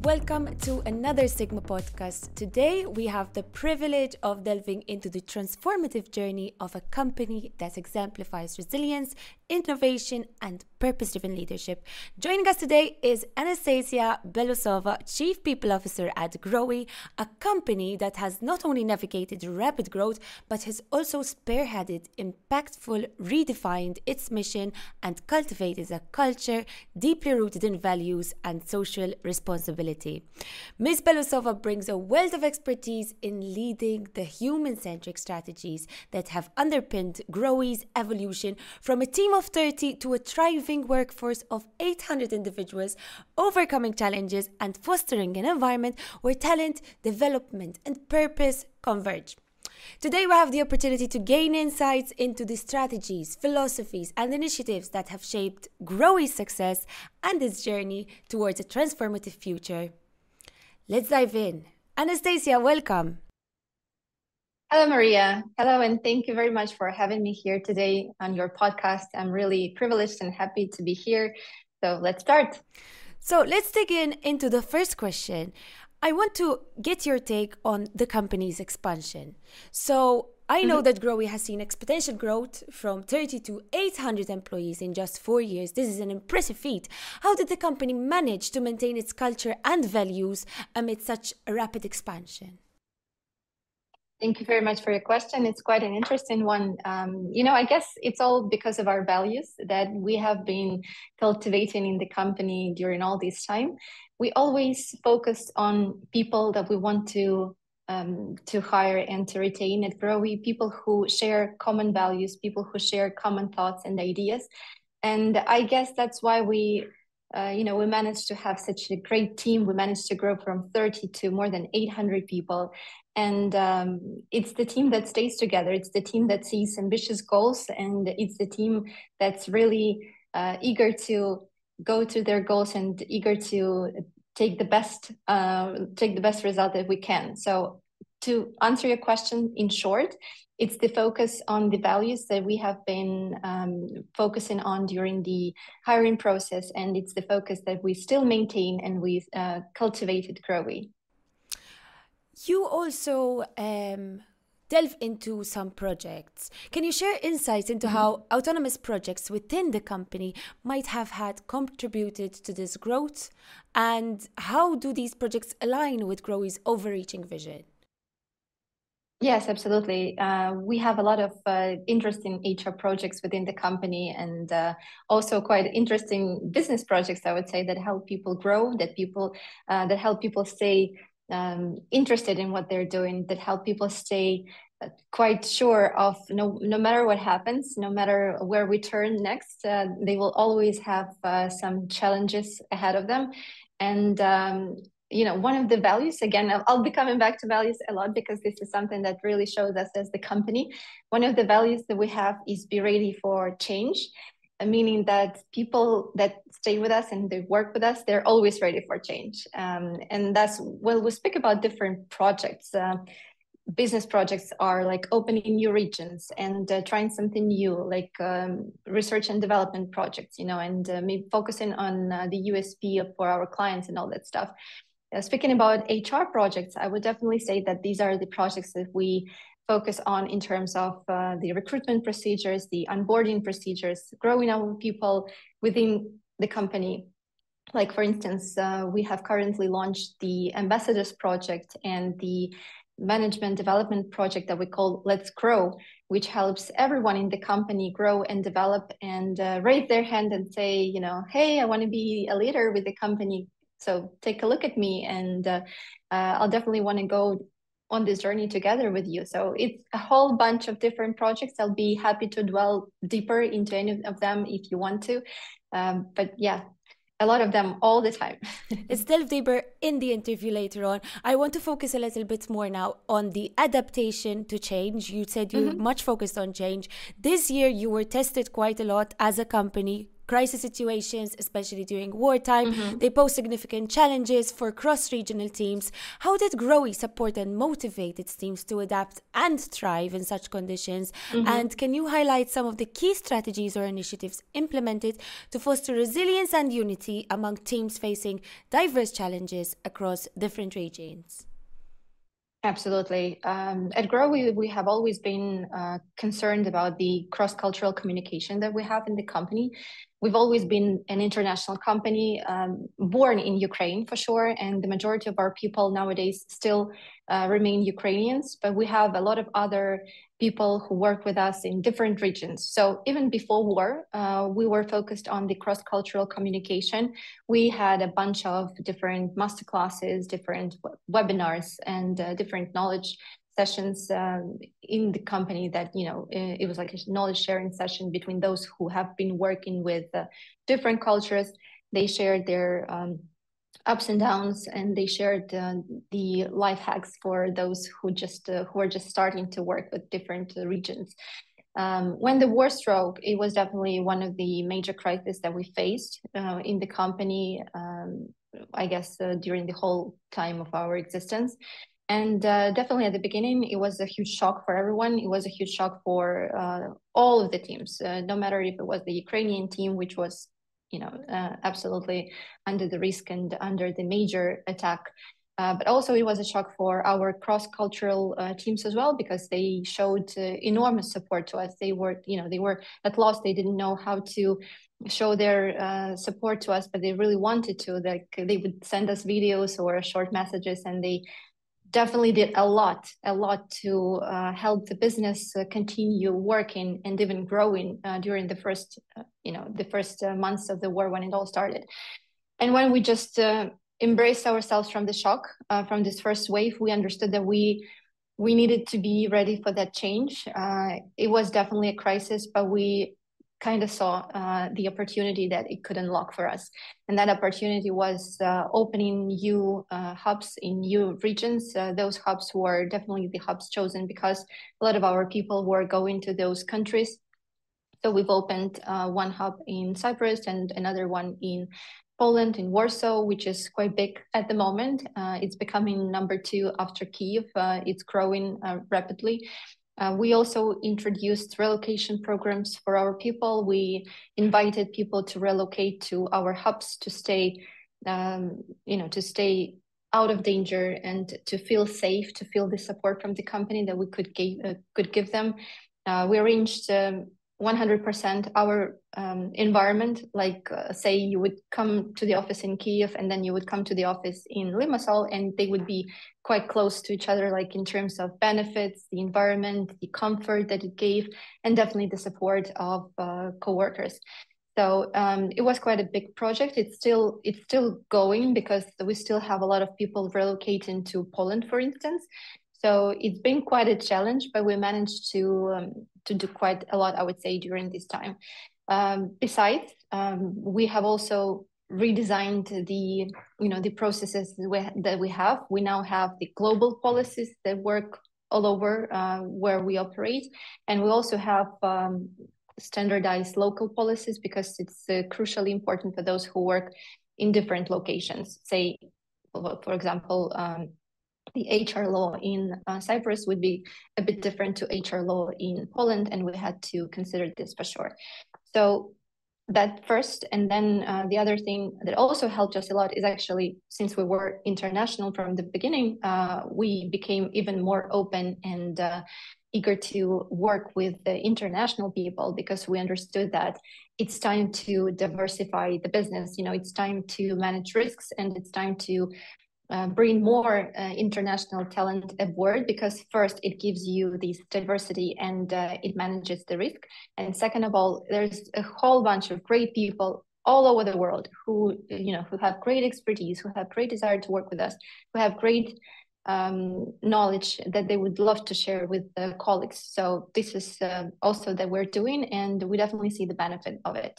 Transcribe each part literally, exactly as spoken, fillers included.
Welcome to another Sigma podcast. Today we have the privilege of delving into the transformative journey of a company that exemplifies resilience, innovation, and purpose-driven leadership. Joining us today is Anastasia Belousova, Chief People Officer at Growy, a company that has not only navigated rapid growth, but has also spearheaded, impactful, redefined its mission, and cultivated a culture deeply rooted in values and social responsibility. Miz Belousova brings a wealth of expertise in leading the human-centric strategies that have underpinned Growy's evolution from a team of thirty to a thriving workforce of eight hundred individuals, overcoming challenges and fostering an environment where talent, development, and purpose converge. Today, we have the opportunity to gain insights into the strategies, philosophies, and initiatives that have shaped Growy's success and its journey towards a transformative future. Let's dive in. Anastasia, welcome. Hello, Maria. Hello, and thank you very much for having me here today on your podcast. I'm really privileged and happy to be here. So let's start. So let's dig in into the first question. I want to get your take on the company's expansion. So I know mm-hmm. that Growy has seen exponential growth from thirty to eight hundred employees in just four years. This is an impressive feat. How did the company manage to maintain its culture and values amid such a rapid expansion? Thank you very much for your question. It's quite an interesting one. Um, you know, I guess it's all because of our values that we have been cultivating in the company during all this time. We always focus on people that we want to um, to hire and to retain at Growy, people who share common values, people who share common thoughts and ideas. And I guess that's why we Uh, you know, we managed to have such a great team. We managed to grow from thirty to more than eight hundred people. And um, it's the team that stays together. It's the team that sees ambitious goals. And it's the team that's really uh, eager to go to their goals and eager to take the best, uh, take the best result that we can. So to answer your question in short, it's the focus on the values that we have been um, focusing on during the hiring process, and it's the focus that we still maintain and we've uh, cultivated Growy. You also um, delve into some projects. Can you share insights into mm-hmm. how autonomous projects within the company might have had contributed to this growth, and how do these projects align with Growy's overreaching vision? Yes, absolutely. Uh, we have a lot of uh, interesting H R projects within the company, and uh, also quite interesting business projects, I would say, that help people grow, that people uh, that help people stay um, interested in what they're doing, that help people stay uh, quite sure of no no matter what happens, no matter where we turn next, uh, they will always have uh, some challenges ahead of them, and. Um, You know, one of the values, again, I'll be coming back to values a lot because this is something that really shows us as the company. One of the values that we have is be ready for change, meaning that people that stay with us and they work with us, they're always ready for change. Um, and that's, well, we speak about different projects. Uh, business projects are like opening new regions and uh, trying something new, like um, research and development projects, you know, and uh, maybe focusing on uh, the U S P for our clients and all that stuff. Uh, speaking about H R projects, I would definitely say that these are the projects that we focus on in terms of uh, the recruitment procedures, the onboarding procedures, growing our people within the company. Like, for instance, uh, we have currently launched the Ambassadors Project and the Management Development Project that we call Let's Grow, which helps everyone in the company grow and develop and uh, raise their hand and say, you know, hey, I want to be a leader with the company. So take a look at me, and uh, uh, I'll definitely want to go on this journey together with you. So it's a whole bunch of different projects. I'll be happy to dwell deeper into any of them if you want to. Um, but yeah, a lot of them all the time. Let's delve deeper in the interview later on. I want to focus a little bit more now on the adaptation to change. You said you mm-hmm. much focused on change. This year, you were tested quite a lot as a company crisis situations, especially during wartime. Mm-hmm. They pose significant challenges for cross-regional teams. How did Growy support and motivate its teams to adapt and thrive in such conditions? Mm-hmm. And can you highlight some of the key strategies or initiatives implemented to foster resilience and unity among teams facing diverse challenges across different regions? Absolutely. Um, at Grow, we, we have always been uh, concerned about the cross-cultural communication that we have in the company. We've always been an international company, um, born in Ukraine for sure, and the majority of our people nowadays still uh, remain Ukrainians, but we have a lot of other people who work with us in different regions. So even before war, uh, we were focused on the cross-cultural communication. We had a bunch of different masterclasses, different webinars, and uh, different knowledge sessions um, in the company that, you know, it was like a knowledge sharing session between those who have been working with uh, different cultures. They shared their um, ups and downs, and they shared uh, the life hacks for those who just uh, who are just starting to work with different uh, regions. Um, when the war struck, it was definitely one of the major crises that we faced uh, in the company, um, I guess, uh, during the whole time of our existence. And uh, definitely at the beginning, it was a huge shock for everyone. It was a huge shock for uh, all of the teams, uh, no matter if it was the Ukrainian team, which was, you know, uh, absolutely under the risk and under the major attack. Uh, but also it was a shock for our cross-cultural uh, teams as well, because they showed uh, enormous support to us. They were, you know, they were at loss. They didn't know how to show their uh, support to us, but they really wanted to. Like, they would send us videos or short messages, and they definitely did a lot, a lot to uh, help the business uh, continue working and even growing uh, during the first, uh, you know, the first uh, months of the war when it all started. And when we just uh, embraced ourselves from the shock, uh, from this first wave, we understood that we we needed to be ready for that change. Uh, it was definitely a crisis, but we kind of saw uh, the opportunity that it could unlock for us. And that opportunity was uh, opening new uh, hubs in new regions. Uh, those hubs were definitely the hubs chosen because a lot of our people were going to those countries. So we've opened uh, one hub in Cyprus and another one in Poland, in Warsaw, which is quite big at the moment. Uh, it's becoming number two after Kyiv. Uh, it's growing uh, rapidly. Uh, we also introduced relocation programs for our people. We invited people to relocate to our hubs to stay, um, you know, to stay out of danger and to feel safe, to feel the support from the company that we could give, uh, could give them. Uh, we arranged um, one hundred percent our um, environment, like uh, say you would come to the office in Kyiv and then you would come to the office in Limassol, and they would be quite close to each other, like in terms of benefits, the environment, the comfort that it gave, and definitely the support of uh, co-workers. So um, it was quite a big project. It's still it's still going because we still have a lot of people relocating to Poland, for instance. So it's been quite a challenge, but we managed to um, to do quite a lot, I would say, during this time. Um, besides, um, we have also redesigned the you know the processes that we have. We now have the global policies that work all over uh, where we operate, and we also have um, standardized local policies because it's uh, crucially important for those who work in different locations. Say, for example. Um, The H R law in uh, Cyprus would be a bit different to H R law in Poland, and we had to consider this for sure. So that first, and then uh, the other thing that also helped us a lot is actually, since we were international from the beginning, uh, we became even more open and uh, eager to work with the international people, because we understood that it's time to diversify the business. You know, it's time to manage risks, and it's time to Uh, bring more uh, international talent aboard, because first it gives you this diversity and uh, it manages the risk, and second of all, there's a whole bunch of great people all over the world who you know who have great expertise, who have great desire to work with us, who have great um, knowledge that they would love to share with the colleagues. So this is uh, also that we're doing, and we definitely see the benefit of it.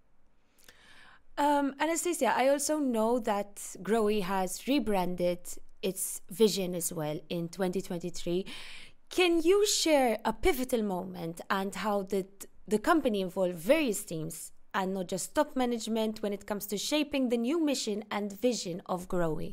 Um, Anastasia, I also know that Growy has rebranded its vision as well in twenty twenty-three. Can you share a pivotal moment and how did the company involve various teams and not just top management when it comes to shaping the new mission and vision of Growy?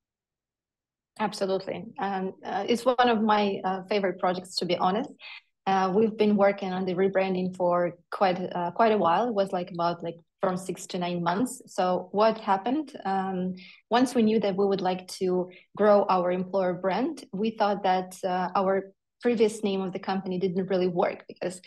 Absolutely. Um, uh, it's one of my uh, favorite projects, to be honest. Uh, we've been working on the rebranding for quite uh, quite a while. It was like about like from six to nine months. So what happened? Um, once we knew that we would like to grow our employer brand, we thought that uh, our previous name of the company didn't really work because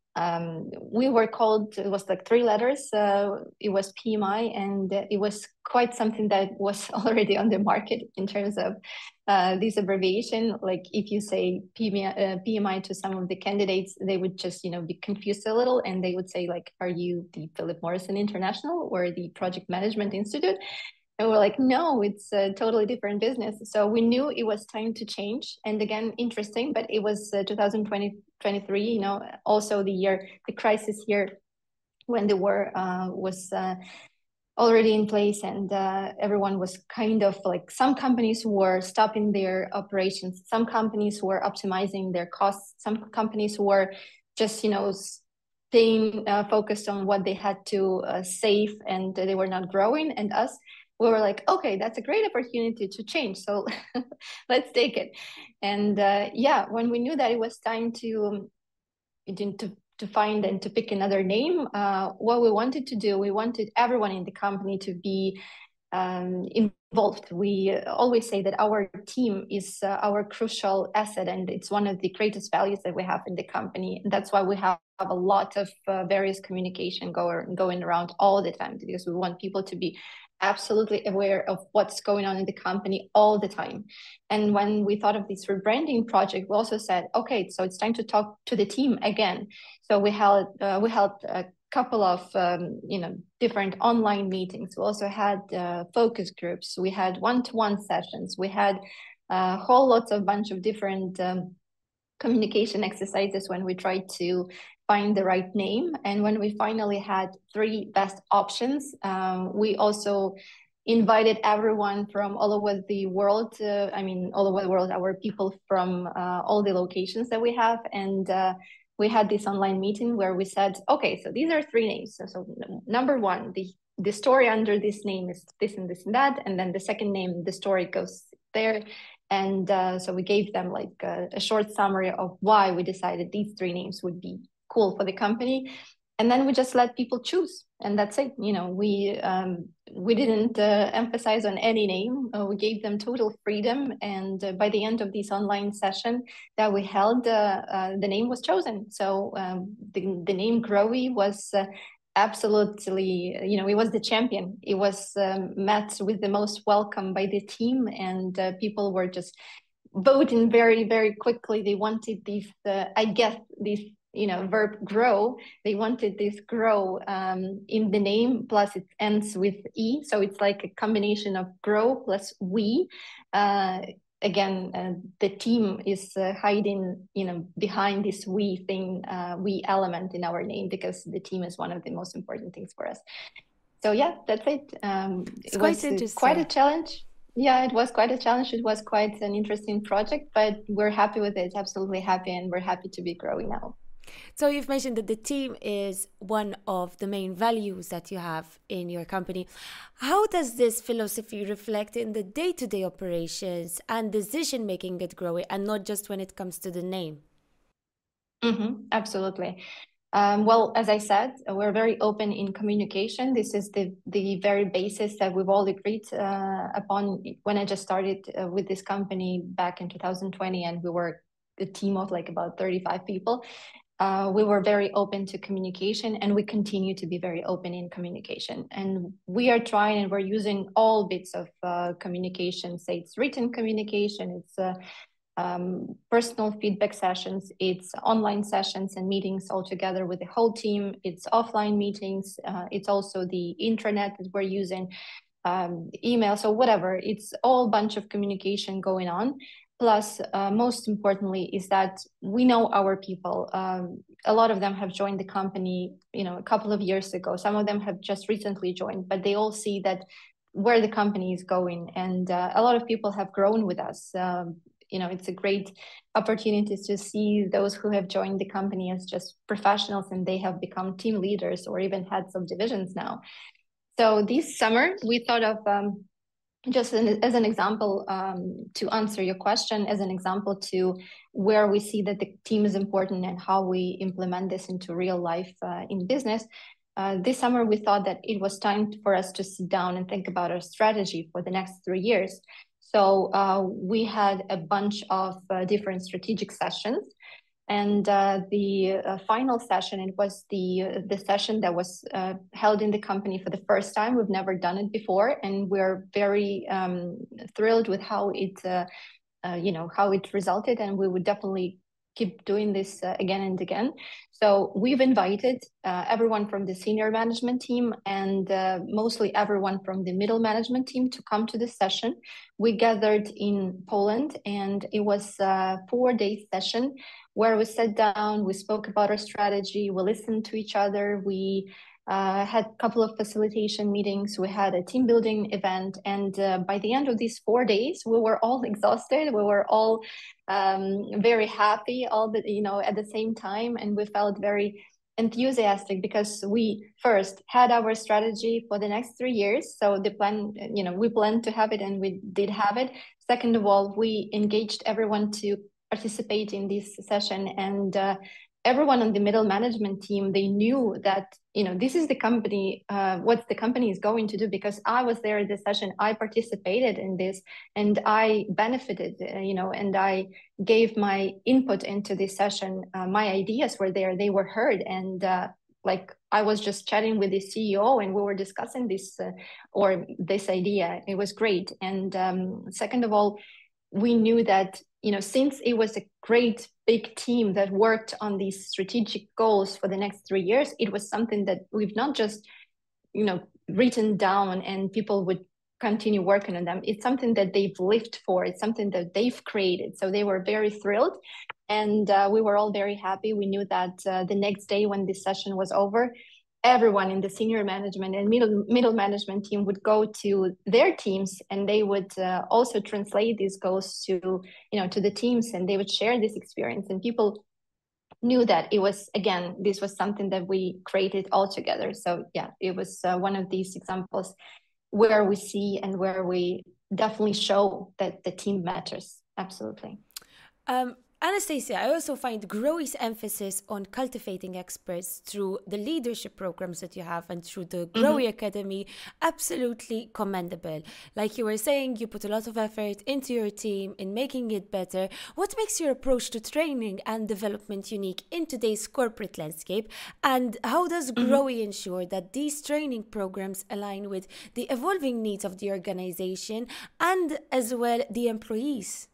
um, we were called, it was like three letters, uh, it was P M I, and it was quite something that was already on the market in terms of uh, this abbreviation. Like if you say P M I, uh, P M I to some of the candidates, they would just, you know, be confused a little, and they would say like, are you the Philip Morrison International or the Project Management Institute? And we're like, no, it's a totally different business. So we knew it was time to change. And again, interesting, but it was uh, two thousand twenty, twenty-three, you know, also the year, the crisis year when the war uh, was uh, already in place, and uh, everyone was kind of like, some companies were stopping their operations. Some companies were optimizing their costs. Some companies were just, you know, staying uh, focused on what they had to uh, save, and they were not growing. And us, we were like, okay, that's a great opportunity to change. So let's take it. And uh, yeah, when we knew that it was time to, to, to find and to pick another name, uh, what we wanted to do, we wanted everyone in the company to be um, involved. We always say that our team is uh, our crucial asset, and it's one of the greatest values that we have in the company. And that's why we have a lot of uh, various communication go, going around all the time, because we want people to be absolutely aware of what's going on in the company all the time. And when we thought of this rebranding project, we also said, okay, so it's time to talk to the team again. So we held uh, we held a couple of um, you know different online meetings. We also had uh, focus groups. We had one-to-one sessions. We had a whole lots of bunch of different um, communication exercises when we tried to find the right name. And when we finally had three best options, um, we also invited everyone from all over the world. Uh, I mean, all over the world, our people from uh, all the locations that we have. And uh, we had this online meeting where we said, okay, so these are three names. So, so number one, the, the story under this name is this and this and that. And then the second name, the story goes there. And uh, so we gave them like a, a short summary of why we decided these three names would be cool for the company. And then we just let people choose, and that's it. You know, we um, we didn't uh, emphasize on any name. Uh, we gave them total freedom, and uh, by the end of this online session that we held, uh, uh, the name was chosen. So um, the the name Growy was uh, absolutely, you know, it was the champion. It was um, met with the most welcome by the team, and uh, people were just voting very very quickly. They wanted this, uh, I guess, this, you know, verb grow. They wanted this grow um, in the name, plus it ends with E. So it's like a combination of grow plus we. Uh, again, uh, the team is uh, hiding, you know, behind this we thing, uh, we element in our name, because the team is one of the most important things for us. So yeah, that's it. Um, it's it quite was interesting. Quite a challenge. Yeah, it was quite a challenge. It was quite an interesting project, but we're happy with it. Absolutely happy, and we're happy to be growing now. So you've mentioned that the team is one of the main values that you have in your company. How does this philosophy reflect in the day-to-day operations and decision-making at Growy, and not just when it comes to the name? Mm-hmm, absolutely. Um, well, as I said, we're very open in communication. This is the, the very basis that we've all agreed uh, upon when I just started uh, with this company back in two thousand twenty, and we were a team of like about thirty-five people. Uh, we were very open to communication, and we continue to be very open in communication. And we are trying, and we're using all bits of uh, communication, say it's written communication, it's uh, um, personal feedback sessions, it's online sessions and meetings all together with the whole team, it's offline meetings, uh, it's also the intranet that we're using, um, email, so whatever, it's all bunch of communication going on. Plus, uh, most importantly, is that we know our people. Um, a lot of them have joined the company, you know, a couple of years ago. Some of them have just recently joined, but they all see that where the company is going, and uh, a lot of people have grown with us. Um, you know, it's a great opportunity to see those who have joined the company as just professionals and they have become team leaders or even heads of divisions now. So this summer we thought of um, just an, as an example, um, to answer your question, as an example to where we see that the team is important and how we implement this into real life uh, in business. Uh, this summer, we thought that it was time for us to sit down and think about our strategy for the next three years. So uh, we had a bunch of uh, different strategic sessions. And uh, the uh, final session, it was the uh, the session that was uh, held in the company for the first time. We've never done it before, and we're very um, thrilled with how it, uh, uh, you know, how it resulted. And we would definitely keep doing this uh, again and again. So we've invited uh, everyone from the senior management team and uh, mostly everyone from the middle management team to come to this session. We gathered in Poland, and it was a four-day session where we sat down, we spoke about our strategy, we listened to each other, we uh, had a couple of facilitation meetings, we had a team building event, and uh, by the end of these four days, we were all exhausted, we were all um, very happy, all the, you know, at the same time, and we felt very enthusiastic because we first had our strategy for the next three years. So the plan, you know, we planned to have it and we did have it. Second of all, we engaged everyone to participate in this session, and uh, everyone on the middle management team, they knew that, you know, this is the company, uh, what the company is going to do, because I was there at the session, I participated in this, and I benefited, uh, you know, and I gave my input into this session. Uh, my ideas were there, they were heard, and uh, like I was just chatting with the C E O and we were discussing this uh, or this idea. It was great. And um, second of all, we knew that, you know, since it was a great big team that worked on these strategic goals for the next three years, it was something that we've not just, you know, written down and people would continue working on them. It's something that they've lived for. It's something that they've created. So they were very thrilled, and uh, we were all very happy. We knew that uh, the next day when this session was over, everyone in the senior management and middle middle management team would go to their teams, and they would uh, also translate these goals to, you know, to the teams, and they would share this experience. And people knew that it was, again, this was something that we created all together. So yeah, it was uh, one of these examples where we see and where we definitely show that the team matters. Absolutely. Um, Anastasia, I also find Growie's emphasis on cultivating experts through the leadership programs that you have and through the Growie mm-hmm. Academy absolutely commendable. Like you were saying, you put a lot of effort into your team in making it better. What makes your approach to training and development unique in today's corporate landscape? And how does mm-hmm. Growie ensure that these training programs align with the evolving needs of the organization and as well the employees?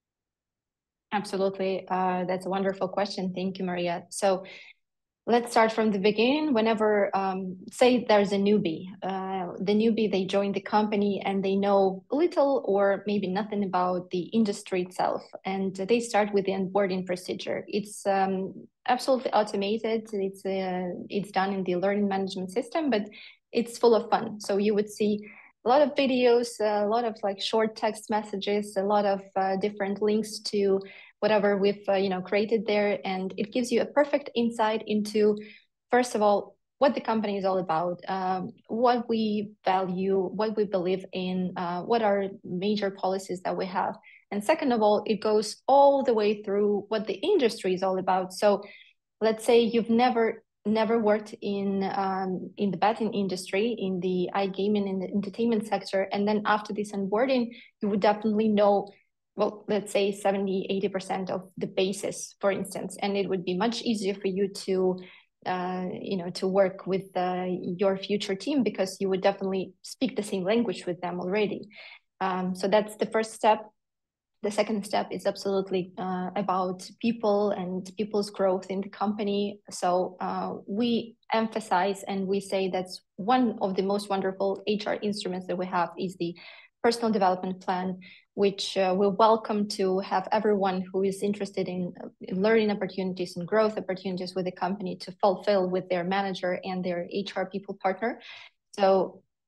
Absolutely. Uh, that's a wonderful question. Thank you, Maria. So let's start from the beginning. Whenever, um, say there's a newbie, uh, the newbie, they join the company and they know little or maybe nothing about the industry itself. And they start with the onboarding procedure. It's um, absolutely automated. It's, uh, it's done in the learning management system, but it's full of fun. So you would see a lot of videos, a lot of like short text messages, a lot of uh, different links to whatever we've uh, you know created there, and it gives you a perfect insight into, first of all, what the company is all about, um, what we value, what we believe in, uh, what are major policies that we have, and second of all, it goes all the way through what the industry is all about. So let's say you've never never worked in um, in the betting industry, in the iGaming, in the entertainment sector, and then after this onboarding, you would definitely know, well, let's say seventy, eighty percent of the basis, for instance, and it would be much easier for you to, uh, you know, to work with uh, your future team because you would definitely speak the same language with them already. Um, so that's the first step. The second step is absolutely uh, about people and people's growth in the company. So uh, we emphasize and we say that's one of the most wonderful H R instruments that we have is the personal development plan, which uh, we welcome to have everyone who is interested in, in learning opportunities and growth opportunities with the company to fulfill with their manager and their H R people partner. So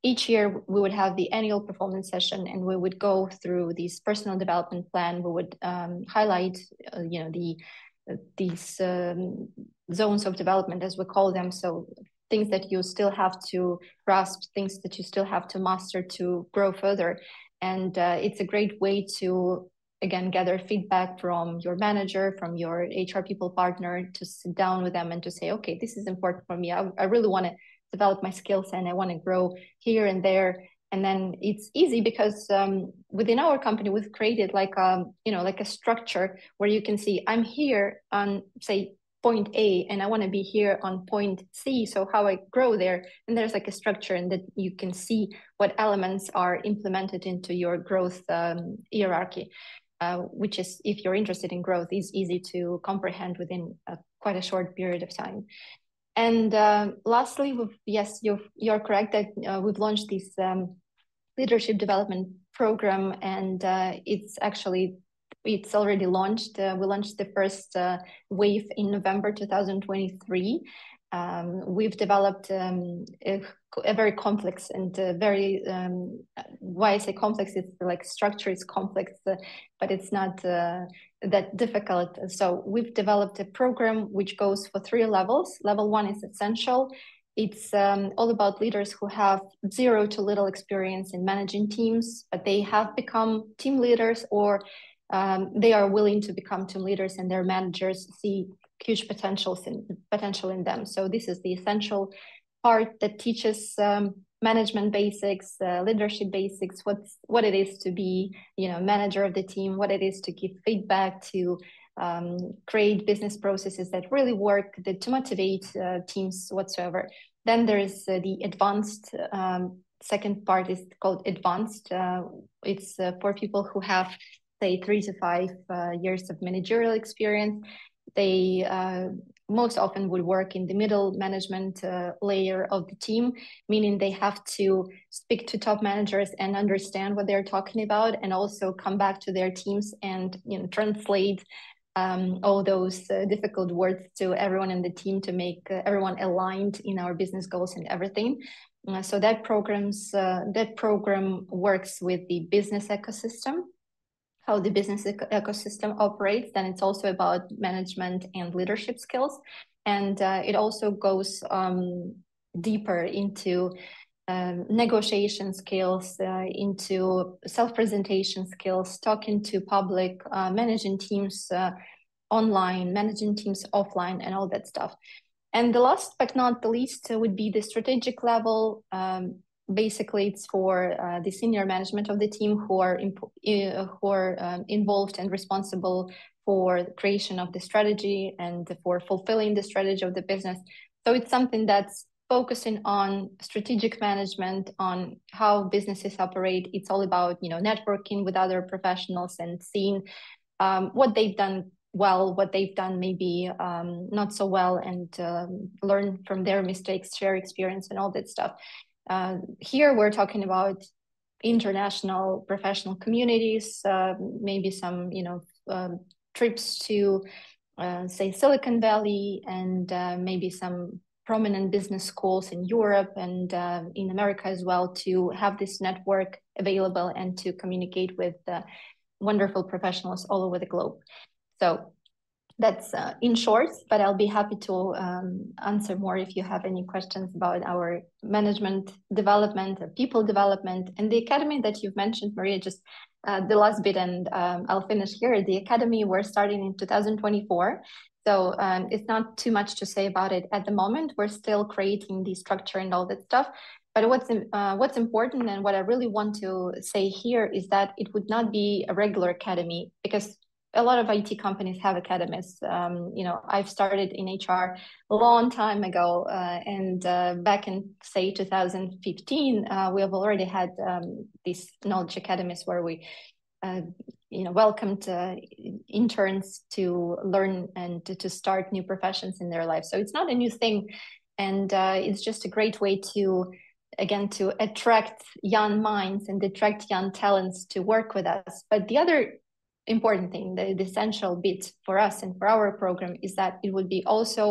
each year we would have the annual performance session, and we would go through this personal development plan. We would um, highlight, uh, you know, the uh, these um, zones of development, as we call them. So things that you still have to grasp, things that you still have to master to grow further. And uh, it's a great way to, again, gather feedback from your manager, from your H R people partner, to sit down with them and to say, okay, this is important for me. I, I really want to develop my skills and I want to grow here and there. And then it's easy because um, within our company, we've created like, um, you know, like a structure where you can see I'm here on, say, point A, and I want to be here on point C. So how I grow there, and there's like a structure, and that you can see what elements are implemented into your growth um, hierarchy, uh, which is, if you're interested in growth, is easy to comprehend within a, quite a short period of time. And uh, lastly, we've, yes, you're, you're correct that uh, we've launched this um, leadership development program, and uh, it's actually, it's already launched. Uh, we launched the first uh, wave in November two thousand twenty-three. Um, we've developed um, a, a very complex and uh, very, um, why I say complex, it's like structure is complex, uh, but it's not uh, that difficult. So we've developed a program which goes for three levels. Level one is essential. It's um, all about leaders who have zero to little experience in managing teams, but they have become team leaders, or um, they are willing to become team leaders, and their managers see huge potentials in potential in them. So this is the essential part that teaches um, management basics, uh, leadership basics, what's what it is to be, you know, manager of the team, what it is to give feedback, to um, create business processes that really work, that to motivate uh, teams whatsoever. Then there's uh, the advanced. Um, second part is called advanced. Uh, it's uh, for people who have, say, three to five uh, years of managerial experience. They uh, most often would work in the middle management uh, layer of the team, meaning they have to speak to top managers and understand what they're talking about, and also come back to their teams and, you know, translate um, all those uh, difficult words to everyone in the team to make uh, everyone aligned in our business goals and everything. Uh, so that programs uh, that program works with the business ecosystem, how the business ec- ecosystem operates. Then it's also about management and leadership skills. And uh, it also goes um, deeper into um, negotiation skills, uh, into self-presentation skills, talking to public, uh, managing teams uh, online, managing teams offline, and all that stuff. And the last but not the least would be the strategic level. Um, basically, it's for uh, the senior management of the team who are imp- uh, who are um, involved and responsible for the creation of the strategy and for fulfilling the strategy of the business. So it's something that's focusing on strategic management, on how businesses operate. It's all about, you know, networking with other professionals and seeing um, what they've done well, what they've done maybe um, not so well, and um, learn from their mistakes, share experience, and all that stuff. Uh, here we're talking about international professional communities, uh, maybe some, you know, um, trips to, uh, say, Silicon Valley, and uh, maybe some prominent business schools in Europe and uh, in America as well, to have this network available and to communicate with uh, wonderful professionals all over the globe. So that's uh, in short, but I'll be happy to um, answer more if you have any questions about our management development, uh, people development, and the academy that you've mentioned, Maria, just uh, the last bit, and um, I'll finish here. The academy, we're starting in two thousand twenty-four. So um, it's not too much to say about it at the moment. We're still creating the structure and all that stuff. But what's uh, what's important, and what I really want to say here, is that it would not be a regular academy, because a lot of I T companies have academies. Um, you know, I've started in H R a long time ago, uh, and uh, back in, say, two thousand fifteen, uh, we have already had um, these knowledge academies where we, uh, you know, welcomed uh, interns to learn and to, to start new professions in their life. So it's not a new thing, and uh, it's just a great way to, again, to attract young minds and attract young talents to work with us. But the other important thing, the, the essential bit for us and for our program, is that it would be also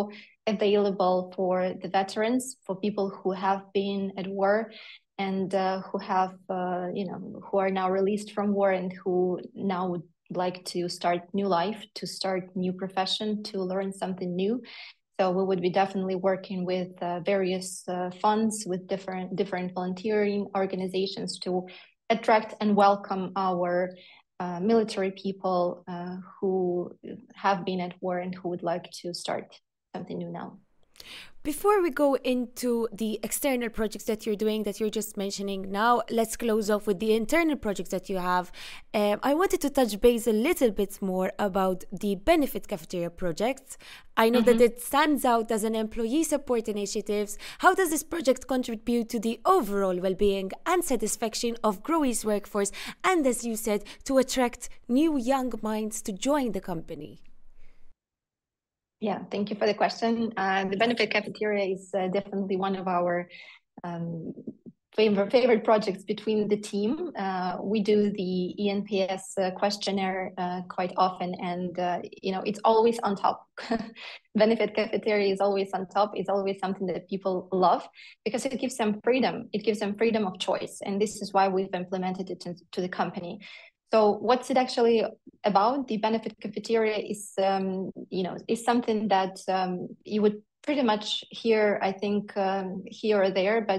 available for the veterans, for people who have been at war and uh, who have, uh, you know, who are now released from war and who now would like to start new life, to start new profession, to learn something new. So we would be definitely working with uh, various uh, funds, with different different volunteering organizations to attract and welcome our uh, military people uh, who have been at war and who would like to start something new now. Before we go into the external projects that you're doing, that you're just mentioning now, let's close off with the internal projects that you have. Um, I wanted to touch base a little bit more about the Benefit Cafeteria project. I know mm-hmm. that it stands out as an employee support initiative. How does this project contribute to the overall well-being and satisfaction of Growe's workforce, and, as you said, to attract new young minds to join the company? Yeah, thank you for the question. Uh, the Benefit Cafeteria is uh, definitely one of our um, favorite favorite projects between the team. Uh, we do the E N P S uh, questionnaire uh, quite often, and uh, you know, it's always on top. Benefit Cafeteria is always on top. It's always something that people love because it gives them freedom. It gives them freedom of choice, and this is why we've implemented it to, to the company. So what's it actually about? The Benefit Cafeteria is, um, you know, is something that um, you would pretty much hear, I think, um, here or there, but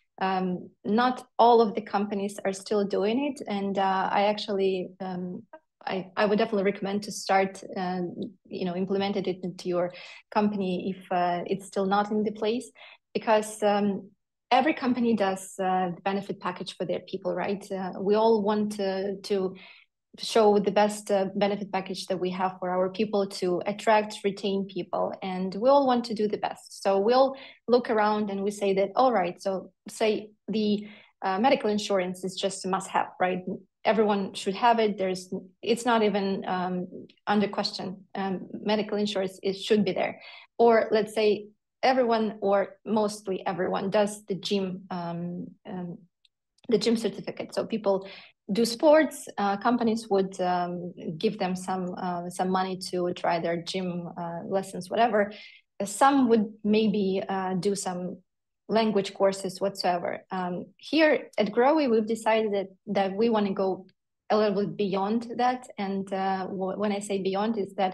um, not all of the companies are still doing it. And uh, I actually, um, I, I would definitely recommend to start, uh, you know, implementing it into your company if uh, it's still not in the place, because um, every company does uh, the benefit package for their people, right? Uh, we all want to, to show the best uh, benefit package that we have for our people to attract, retain people, and we all want to do the best. So we'll look around and we say that, all right, so say the uh, medical insurance is just a must-have, right? Everyone should have it. There's, it's not even um, under question. Um, medical insurance, it should be there. Or let's say everyone, or mostly everyone, does the gym, um, um, the gym certificate. So people do sports. Uh, companies would um, give them some uh, some money to try their gym uh, lessons, whatever. Some would maybe uh, do some language courses whatsoever. Um, here at Growe, we've decided that, that we want to go a little bit beyond that. And uh, when I say beyond, is that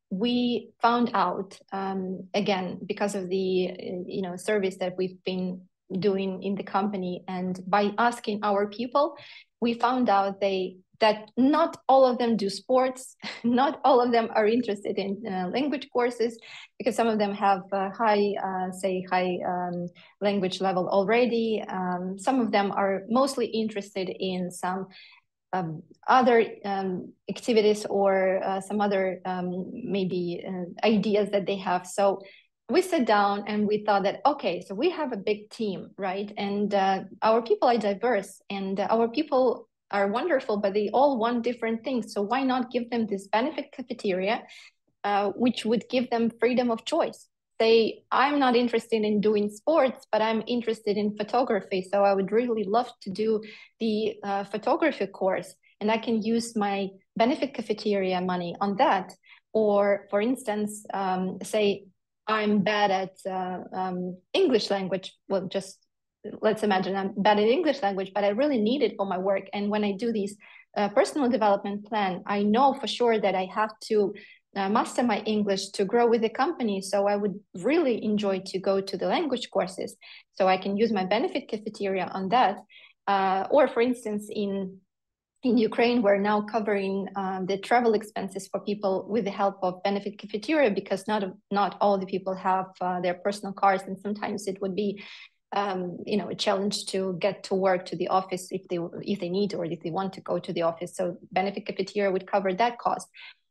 we found out, um, again, because of the you know service that we've been doing in the company, and by asking our people, we found out they that not all of them do sports, not all of them are interested in uh, language courses, because some of them have uh, high, uh, say, high um, language level already. Um, some of them are mostly interested in some Um, other um, activities or uh, some other um, maybe uh, ideas that they have. So we sat down and we thought that, okay, so we have a big team, right? And uh, our people are diverse, and uh, our people are wonderful, but they all want different things. So why not give them this benefit cafeteria, uh, which would give them freedom of choice? Say, I'm not interested in doing sports, but I'm interested in photography. So I would really love to do the uh, photography course, and I can use my benefit cafeteria money on that. Or for instance, um, say I'm bad at uh, um, English language. Well, just let's imagine I'm bad at English language, but I really need it for my work. And when I do these uh, personal development plan, I know for sure that I have to Uh, master my English to grow with the company. So I would really enjoy to go to the language courses, so I can use my benefit cafeteria on that. Uh, or for instance, in in Ukraine, we're now covering um, the travel expenses for people with the help of benefit cafeteria, because not not all the people have uh, their personal cars, and sometimes it would be um, you know a challenge to get to work, to the office, if they if they need or if they want to go to the office. So benefit cafeteria would cover that cost.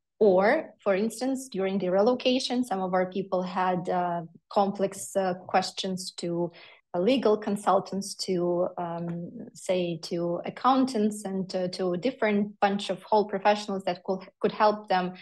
Or, for instance, during the relocation, some of our people had uh, complex uh, questions to uh, legal consultants, to um, say to accountants, and to, to a different bunch of whole professionals that could could help them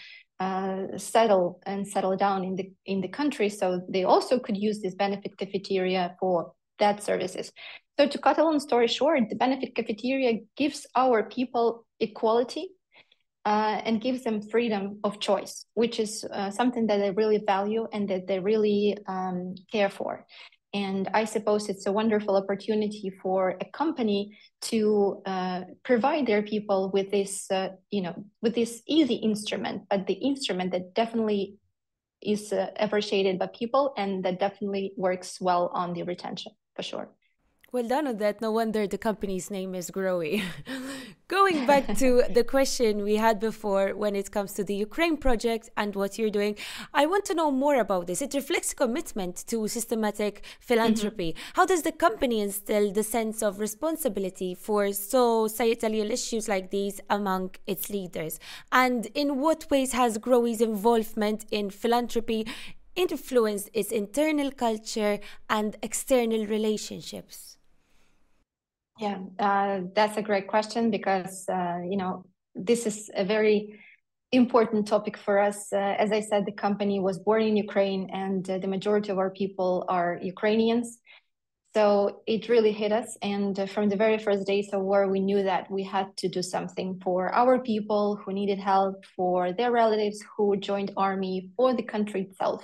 uh, settle and settle down in the in the country. So they also could use this benefit cafeteria for that services. So to cut a long story short, the benefit cafeteria gives our people equality. uh, and gives them freedom of choice, which is uh, something that they really value and that they really um, care for. And I suppose it's a wonderful opportunity for a company to uh, provide their people with this, uh, you know, with this easy instrument, but the instrument that definitely is uh, appreciated by people and that definitely works well on the retention, for sure. Well done on that. No wonder the company's name is Growy. Going back to the question we had before when it comes to the Ukraine project and what you're doing, I want to know more about this. It reflects commitment to systematic philanthropy. Mm-hmm. How does the company instill the sense of responsibility for societal issues like these among its leaders? And in what ways has Growy's involvement in philanthropy influenced its internal culture and external relationships? Yeah, uh, that's a great question because, uh, you know, this is a very important topic for us. Uh, as I said, the company was born in Ukraine and uh, the majority of our people are Ukrainians. So it really hit us. And uh, from the very first days of war, we knew that we had to do something for our people who needed help, for their relatives who joined army, for the country itself.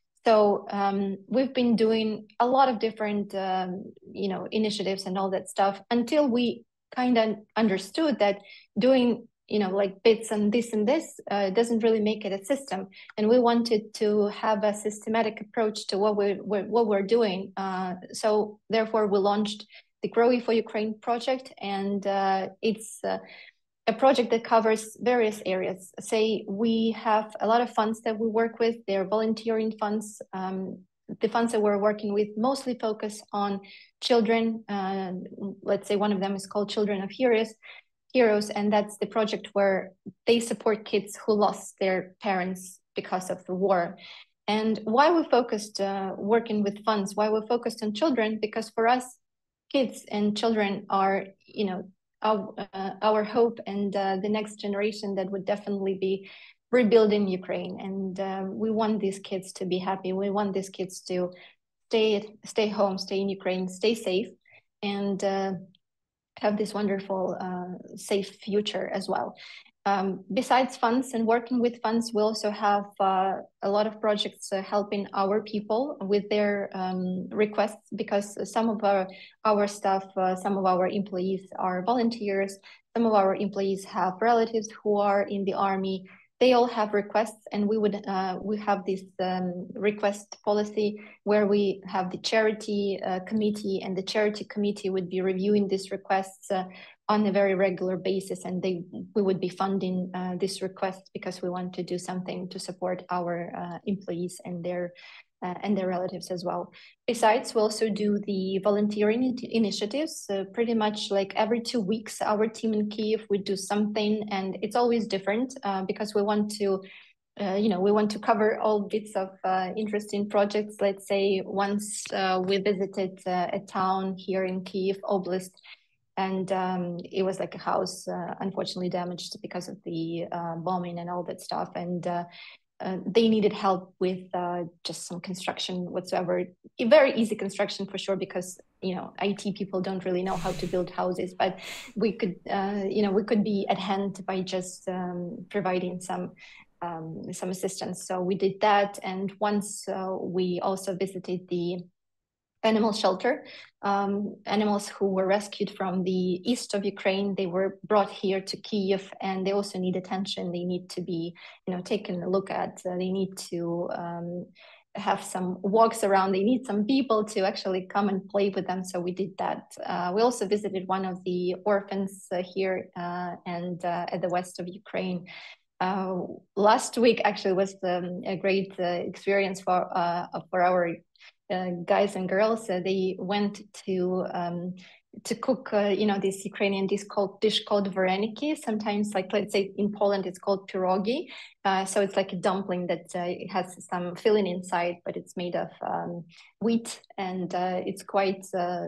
So um, we've been doing a lot of different, um, you know, initiatives and all that stuff until we kind of understood that doing, you know, like bits and this and this uh, doesn't really make it a system. And we wanted to have a systematic approach to what we're, what we're doing. Uh, so therefore, we launched the Growy for Ukraine project, and uh, it's uh, a project that covers various areas. Say we have a lot of funds that we work with. They're volunteering funds. Um, the funds that we're working with mostly focus on children. Uh, let's say one of them is called Children of Heroes, Heroes, and that's the project where they support kids who lost their parents because of the war. And why we focused uh, working with funds, why we focused on children, because for us, kids and children are, you know, Our, uh, our hope and uh, the next generation that would definitely be rebuilding Ukraine. And uh, we want these kids to be happy. We want these kids to stay stay home, stay in Ukraine, stay safe, and uh, have this wonderful, uh, safe future as well. Um, besides funds and working with funds, we also have uh, a lot of projects uh, helping our people with their um, requests, because some of our, our staff, uh, some of our employees are volunteers, some of our employees have relatives who are in the army. They all have requests, and we would uh, we have this um, request policy where we have the charity uh, committee, and the charity committee would be reviewing these requests uh, on a very regular basis, and they we would be funding uh, this request because we want to do something to support our uh, employees and their uh, and their relatives as well. Besides, we also do the volunteering initiatives. So pretty much like every two weeks, our team in Kyiv would do something, and it's always different uh, because we want to, uh, you know, we want to cover all bits of uh, interesting projects. Let's say once uh, we visited uh, a town here in Kyiv Oblast, and um, it was like a house uh, unfortunately damaged because of the uh, bombing and all that stuff. And uh, uh, they needed help with uh, just some construction whatsoever. A very easy construction for sure, because, you know, I T people don't really know how to build houses, but we could, uh, you know, we could be at hand by just um, providing some um, some assistance. So we did that. And once uh, we also visited the animal shelter. Um, animals who were rescued from the east of Ukraine, they were brought here to Kyiv, and they also need attention. They need to be, you know, taken a look at. Uh, they need to um, have some walks around. They need some people to actually come and play with them. So we did that. Uh, we also visited one of the orphans uh, here uh, and uh, at the west of Ukraine. Uh, last week actually was um, a great uh, experience for uh, for our uh, guys and girls. Uh, they went to um, to cook, uh, you know, this Ukrainian dish called dish called vareniki. Sometimes, like let's say in Poland, it's called pierogi. Uh, so it's like a dumpling that uh, has some filling inside, but it's made of um, wheat, and uh, it's quite uh,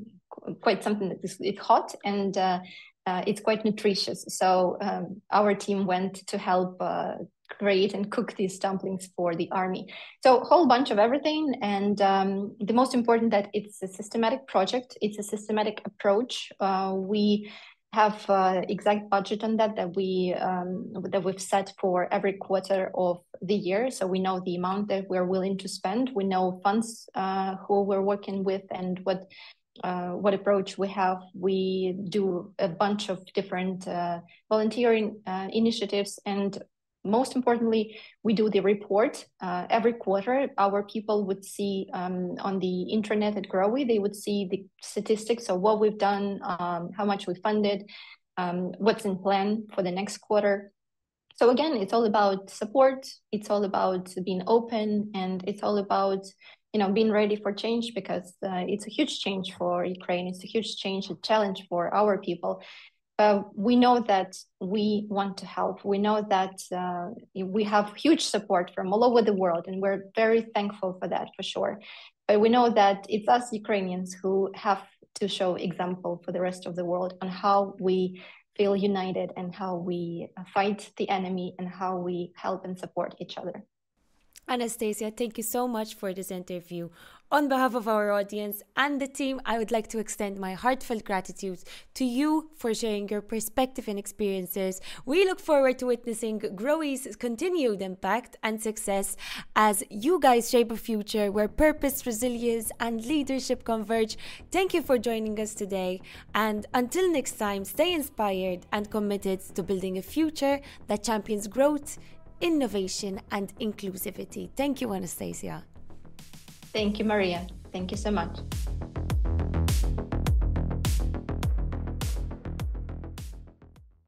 quite something that is it's hot and. Uh, Uh, it's quite nutritious. So um, our team went to help uh, create and cook these dumplings for the army. So a whole bunch of everything. And um, the most important that it's a systematic project. It's a systematic approach. Uh, we have uh, exact budget on that that we um, that we've set for every quarter of the year. So we know the amount that we're willing to spend. We know funds uh, who we're working with and what uh, what approach we have. We do a bunch of different uh, volunteering uh, initiatives, and most importantly, we do the report uh, every quarter. Our people would see um, on the intranet at Growy, they would see the statistics of what we've done, um, how much we funded, um, what's in plan for the next quarter. So again, it's all about support. It's all about being open, and it's all about, you know, being ready for change, because uh, it's a huge change for Ukraine. It's a huge change, a challenge for our people. Uh, we know that we want to help. We know that uh, we have huge support from all over the world, and we're very thankful for that, for sure. But we know that it's us Ukrainians who have to show example for the rest of the world on how we feel united and how we fight the enemy and how we help and support each other. Anastasia, thank you so much for this interview. On behalf of our audience and the team, I would like to extend my heartfelt gratitude to you for sharing your perspective and experiences. We look forward to witnessing Growy's continued impact and success as you guys shape a future where purpose, resilience, and leadership converge. Thank you for joining us today. And until next time, stay inspired and committed to building a future that champions growth, innovation, and inclusivity. Thank you, Anastasia. Thank you, Maria. Thank you so much.